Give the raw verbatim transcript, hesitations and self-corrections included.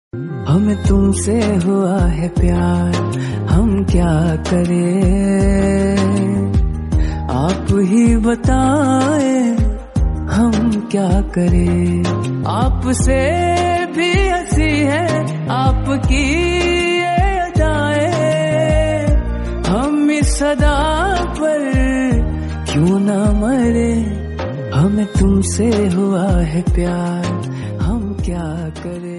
हमें तुमसे हुआ है प्यार, हम क्या करें, आप ही बताए हम क्या करें। आपसे भी हंसी है आपकी ये अदाएं, हम इस सदा पर क्यों ना मरे। हमें तुमसे हुआ है प्यार, हम क्या करें।